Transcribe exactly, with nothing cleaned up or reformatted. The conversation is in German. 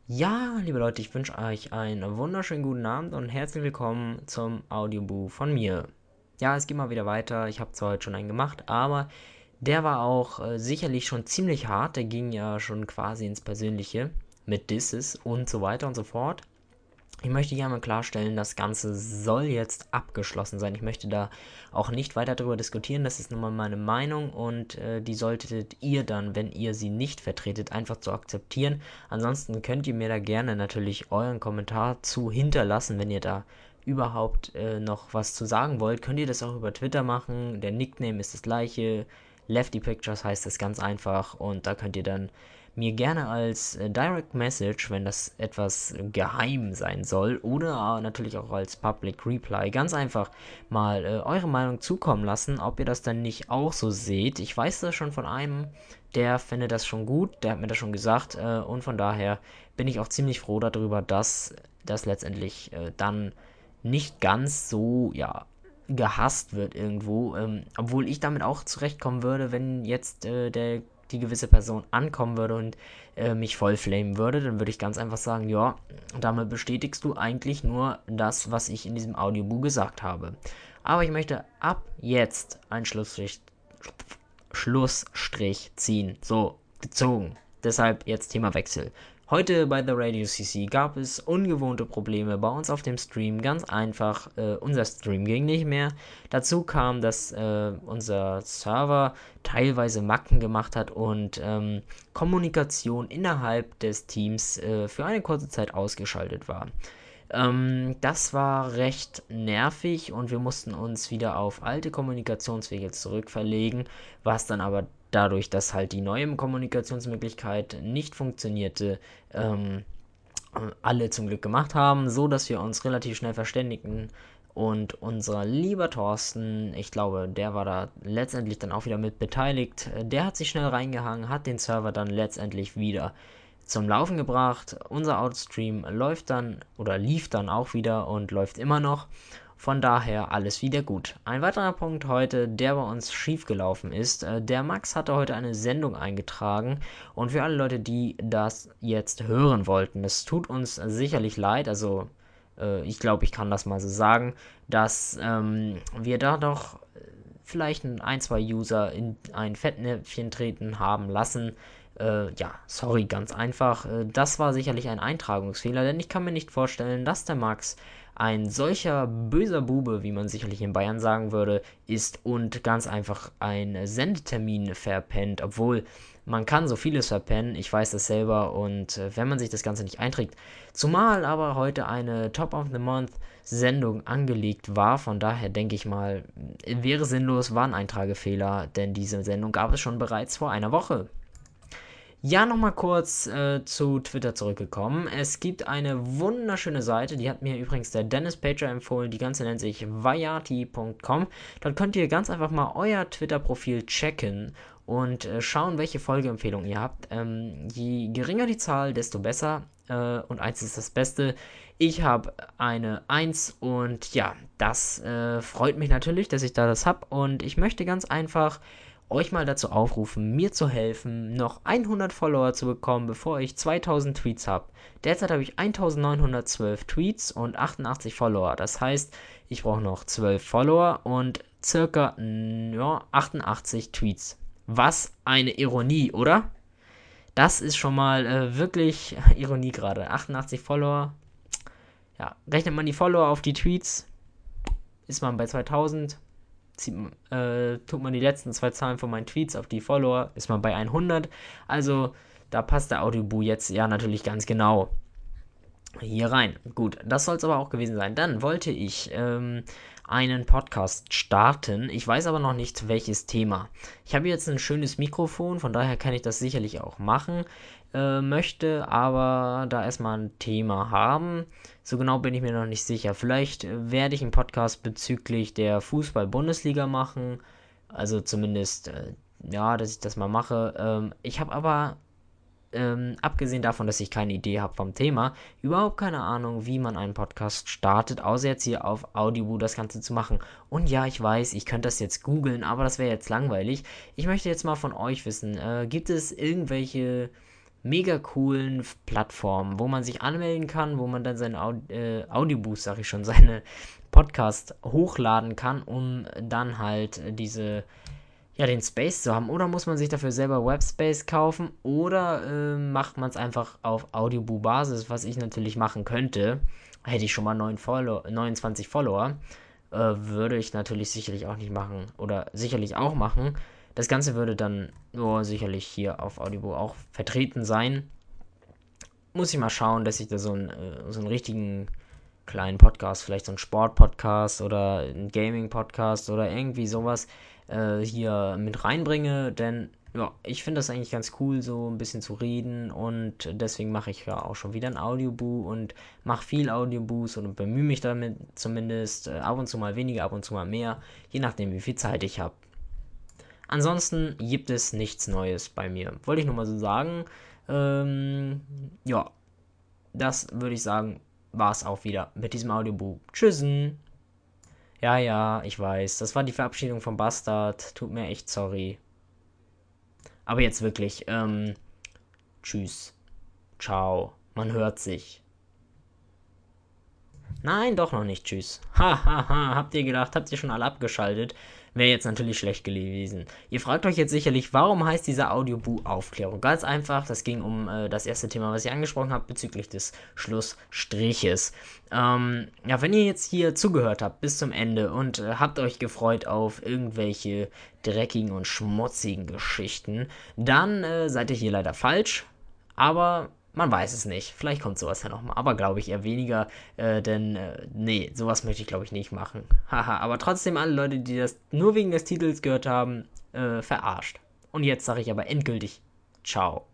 Ja, liebe Leute, ich wünsche euch einen wunderschönen guten Abend und herzlich willkommen zum Audioboo von mir. Ja, es geht mal wieder weiter. Ich habe zwar heute schon einen gemacht, aber der war auch äh, sicherlich schon ziemlich hart. Der ging ja schon quasi ins Persönliche mit Disses und so weiter und so fort. Ich möchte hier einmal klarstellen, das Ganze soll jetzt abgeschlossen sein. Ich möchte da auch nicht weiter darüber diskutieren. Das ist nun mal meine Meinung und äh, die solltet ihr dann, wenn ihr sie nicht vertretet, einfach zu akzeptieren. Ansonsten könnt ihr mir da gerne natürlich euren Kommentar zu hinterlassen, wenn ihr da überhaupt äh, noch was zu sagen wollt. Könnt ihr das auch über Twitter machen. Der Nickname ist das gleiche. Lefty Pictures heißt es ganz einfach und da könnt ihr dann mir gerne als äh, Direct Message, wenn das etwas geheim sein soll, oder äh, natürlich auch als Public Reply, ganz einfach mal äh, eure Meinung zukommen lassen, ob ihr das dann nicht auch so seht. Ich weiß das schon von einem, der findet das schon gut, der hat mir das schon gesagt, äh, und von daher bin ich auch ziemlich froh darüber, dass das letztendlich äh, dann nicht ganz so, ja, gehasst wird irgendwo, ähm, obwohl ich damit auch zurechtkommen würde, wenn jetzt äh, der die gewisse Person ankommen würde und äh, mich voll flamen würde, dann würde ich ganz einfach sagen, ja, damit bestätigst du eigentlich nur das, was ich in diesem Audiobook gesagt habe. Aber ich möchte ab jetzt einen Schlussstrich, Schlussstrich ziehen. So, gezogen. Deshalb jetzt Themawechsel. Heute bei The Radio C C gab es ungewohnte Probleme bei uns auf dem Stream. Ganz einfach, äh, unser Stream ging nicht mehr. Dazu kam, dass äh, unser Server teilweise Macken gemacht hat und ähm, Kommunikation innerhalb des Teams äh, für eine kurze Zeit ausgeschaltet war. Ähm, das war recht nervig und wir mussten uns wieder auf alte Kommunikationswege zurückverlegen, was dann aber dadurch, dass halt die neue Kommunikationsmöglichkeit nicht funktionierte, ähm, alle zum Glück gemacht haben, so dass wir uns relativ schnell verständigten und unser lieber Thorsten, ich glaube, der war da letztendlich dann auch wieder mit beteiligt, der hat sich schnell reingehangen, hat den Server dann letztendlich wieder zum Laufen gebracht. Unser Outstream läuft dann oder lief dann auch wieder und läuft immer noch. Von daher alles wieder gut. Ein weiterer Punkt heute, der bei uns schiefgelaufen ist. äh, Der Max hatte heute eine Sendung eingetragen und für alle Leute, die das jetzt hören wollten, es tut uns sicherlich leid, also äh, ich glaube, ich kann das mal so sagen, dass ähm, wir da doch vielleicht ein, zwei User in ein Fettnäpfchen treten haben lassen. Äh, ja, sorry, ganz einfach. Äh, das war sicherlich ein Eintragungsfehler, denn ich kann mir nicht vorstellen, dass der Max ein solcher böser Bube, wie man sicherlich in Bayern sagen würde, ist und ganz einfach einen Sendetermin verpennt, obwohl man kann so vieles verpennen, ich weiß das selber und äh, wenn man sich das Ganze nicht einträgt, zumal aber heute eine Top of the Month Sendung angelegt war, von daher denke ich mal, wäre sinnlos, war ein Eintragefehler, denn diese Sendung gab es schon bereits vor einer Woche. Ja, nochmal kurz äh, zu Twitter zurückgekommen. Es gibt eine wunderschöne Seite, die hat mir übrigens der Dennis Pager empfohlen. Die ganze nennt sich vayati punkt com. Dort könnt ihr ganz einfach mal euer Twitter-Profil checken und äh, schauen, welche Folgeempfehlungen ihr habt. Ähm, je geringer die Zahl, desto besser. Äh, und eins ist das Beste. Ich habe eine eins und ja, das äh, freut mich natürlich, dass ich da das habe. Und ich möchte ganz einfach euch mal dazu aufrufen, mir zu helfen, noch hundert Follower zu bekommen, bevor ich zweitausend Tweets habe. Derzeit habe ich neunzehnhundertzwölf Tweets und achtundachtzig Follower. Das heißt, ich brauche noch zwölf Follower und circa ja, achtundachtzig Tweets. Was eine Ironie, oder? Das ist schon mal äh, wirklich Ironie gerade. achtundachtzig Follower. Ja, rechnet man die Follower auf die Tweets, ist man bei zweitausend. Zieht, äh, tut man die letzten zwei Zahlen von meinen Tweets auf die Follower, ist man bei hundert. Also da passt der Audioboo jetzt ja natürlich ganz genau hier rein. Gut, das soll es aber auch gewesen sein. Dann wollte ich ähm, einen Podcast starten. Ich weiß aber noch nicht, welches Thema. Ich habe jetzt ein schönes Mikrofon, von daher kann ich das sicherlich auch machen. Äh, möchte aber da erstmal ein Thema haben. So genau bin ich mir noch nicht sicher. Vielleicht äh, werde ich einen Podcast bezüglich der Fußball-Bundesliga machen. Also zumindest, äh, ja, dass ich das mal mache. Ähm, ich habe aber ähm, abgesehen davon, dass ich keine Idee habe vom Thema, überhaupt keine Ahnung, wie man einen Podcast startet, außer jetzt hier auf Audioboo das Ganze zu machen. Und ja, ich weiß, ich könnte das jetzt googeln, aber das wäre jetzt langweilig. Ich möchte jetzt mal von euch wissen, äh, gibt es irgendwelche mega coolen Plattformen, wo man sich anmelden kann, wo man dann seine Aud äh, Audioboost, sag ich schon, seine Podcast hochladen kann, um dann halt diese, ja, den Space zu haben. Oder muss man sich dafür selber Webspace kaufen oder äh, macht man es einfach auf Audioboo-Basis, was ich natürlich machen könnte. Hätte ich schon mal neun Follow neunundzwanzig Follower, äh, würde ich natürlich sicherlich auch nicht machen oder sicherlich auch machen. Das Ganze würde dann nur sicherlich hier auf Audible auch vertreten sein. Muss ich mal schauen, dass ich da so einen, äh, so einen richtigen kleinen Podcast, vielleicht so einen Sport-Podcast oder einen Gaming-Podcast oder irgendwie sowas äh, hier mit reinbringe, denn ja, ich finde das eigentlich ganz cool, so ein bisschen zu reden und deswegen mache ich ja auch schon wieder ein Audioboo und mache viel Audioboos und bemühe mich damit zumindest äh, ab und zu mal weniger, ab und zu mal mehr, je nachdem wie viel Zeit ich habe. Ansonsten gibt es nichts Neues bei mir. Wollte ich nur mal so sagen. Ähm, ja, das würde ich sagen, war es auch wieder mit diesem Audiobook. Tschüssen. Ja, ja, ich weiß. Das war die Verabschiedung vom Bastard. Tut mir echt sorry. Aber jetzt wirklich, ähm, tschüss. Ciao. Man hört sich. Nein, doch noch nicht. Tschüss. Ha, ha, ha. Habt ihr gedacht, habt ihr schon alle abgeschaltet? Wäre jetzt natürlich schlecht gewesen. Ihr fragt euch jetzt sicherlich, warum heißt dieser Audioboo Aufklärung? Ganz einfach, das ging um äh, das erste Thema, was ich angesprochen habe, bezüglich des Schlussstriches. Ähm, ja, wenn ihr jetzt hier zugehört habt bis zum Ende und äh, habt euch gefreut auf irgendwelche dreckigen und schmutzigen Geschichten, dann äh, seid ihr hier leider falsch. Aber man weiß es nicht. Vielleicht kommt sowas ja nochmal. Aber glaube ich eher weniger. Äh, denn, äh, nee, sowas möchte ich glaube ich nicht machen. Haha, aber trotzdem alle Leute, die das nur wegen des Titels gehört haben, äh, verarscht. Und jetzt sage ich aber endgültig Ciao.